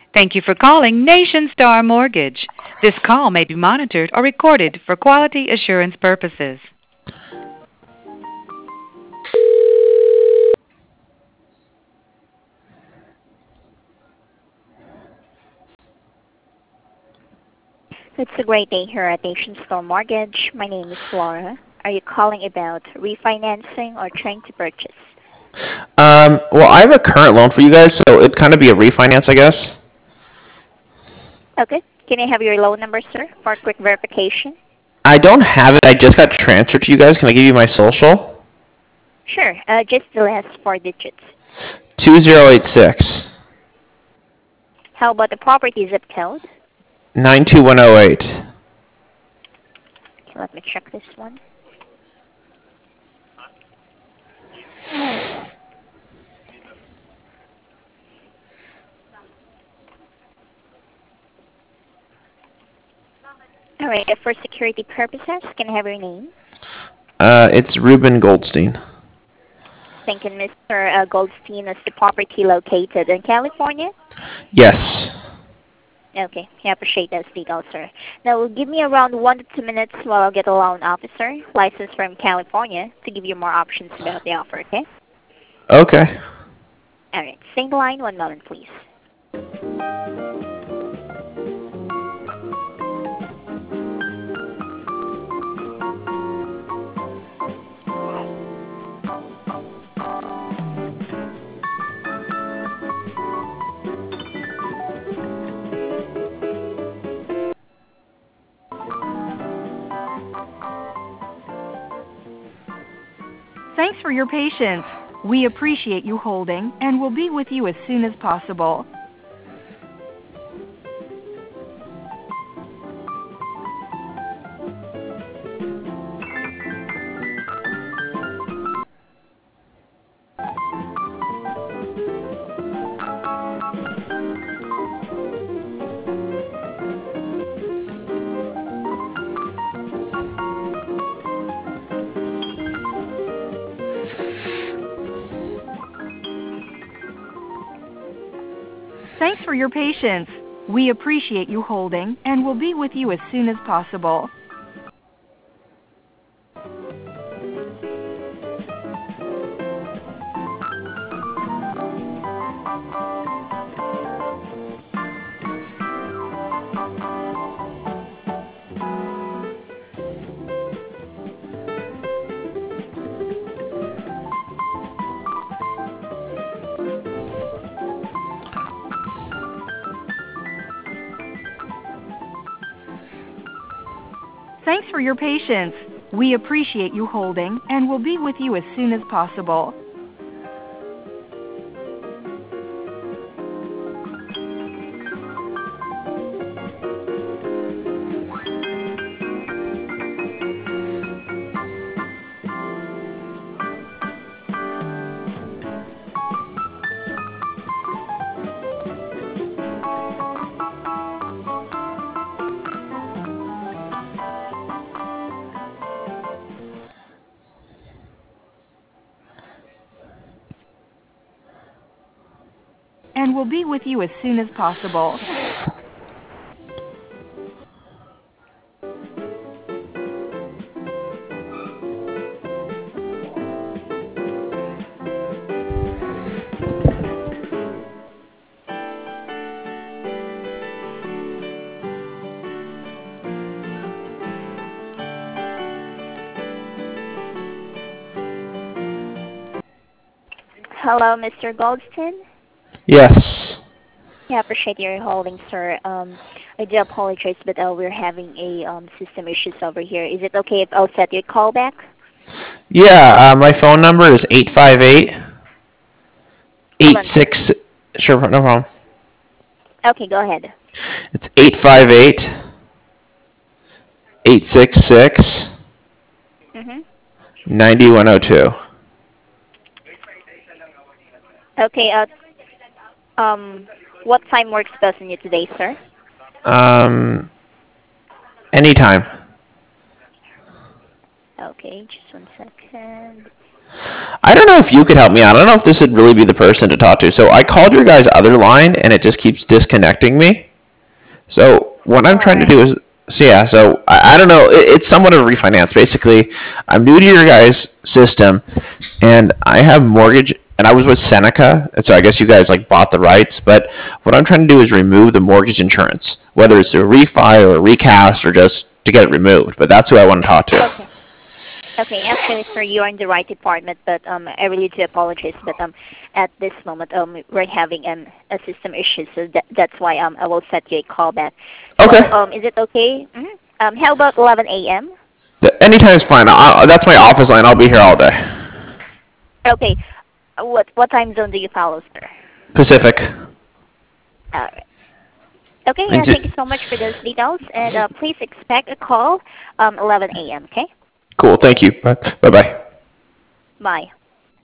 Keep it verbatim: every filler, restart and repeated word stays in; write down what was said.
Thank you for calling Nation Star Mortgage. This call may be monitored or recorded for quality assurance purposes. It's a great day here at Nation Star Mortgage. My name is Laura. Are you calling about refinancing or trying to purchase? Um, well, I have a current loan for you guys, so it'd kind of be a refinance, I guess. Okay. Can I have your loan number, sir, for a quick verification? I don't have it. I just got transferred to you guys. Can I give you my social? Sure. Uh, just the last four digits. two zero eight six How about the property zip code? nine two one zero eight. Okay, let me check this one. All right. uh, For security purposes, can I have your name? Uh, it's Ruben Goldstein. Thank you, Mister uh, Goldstein. Is the property located in California? Yes. Okay, I appreciate those details, sir. Now, give me around one to two minutes while I'll get a loan officer, licensed from California, to give you more options about the offer, okay? Okay. All right, stay in the line one moment, please. Thanks for your patience. We appreciate you holding and will be with you as soon as possible. Thanks for your patience. We appreciate you holding and will be with you as soon as possible. Thanks for your patience. We appreciate you holding and will be with you as soon as possible. And will be with you as soon as possible. Hello, Mister Goldstein. Yes. Yeah, I appreciate your holding, sir. Um, I do apologize, but uh, we're having a um, system issues over here. Is it okay if I'll set your call back? Yeah, uh, my phone number is eight five eight Hold eight on, sir. six. Sure, no problem. Okay, go ahead. It's eight five eight eight six six Mm-hmm. nine one zero two. Okay, uh, um, what time works best for you today, sir? Um, anytime. Okay, just one second. I don't know if you could help me out. I don't know if this would really be the person to talk to. So I called your guys' other line, and it just keeps disconnecting me. So what I'm All trying to right. do is, so yeah, so I, I don't know. It, it's somewhat of a refinance. Basically, I'm new to your guys' system, and I have mortgage, and I was with Seneca, and so I guess you guys like bought the rights. But what I'm trying to do is remove the mortgage insurance, whether it's a refi or a recast or just to get it removed. But that's who I want to talk to. Okay. Okay, actually, sir, you are in the right department, but um, I really do apologize. But um, at this moment, um, we're having um, a system issue, so that, that's why um, I will set you a call back. So, Okay. um, is it okay? Mhm. Um, how about eleven a m? Anytime is fine. I, that's my office line. I'll be here all day. Okay. Uh, What what time zone do you follow, sir? Pacific. All right. Okay. And Yeah. ju- Thank you so much for those details, and uh, please expect a call um eleven a m. Okay. cool. Thank you. Bye bye. Bye.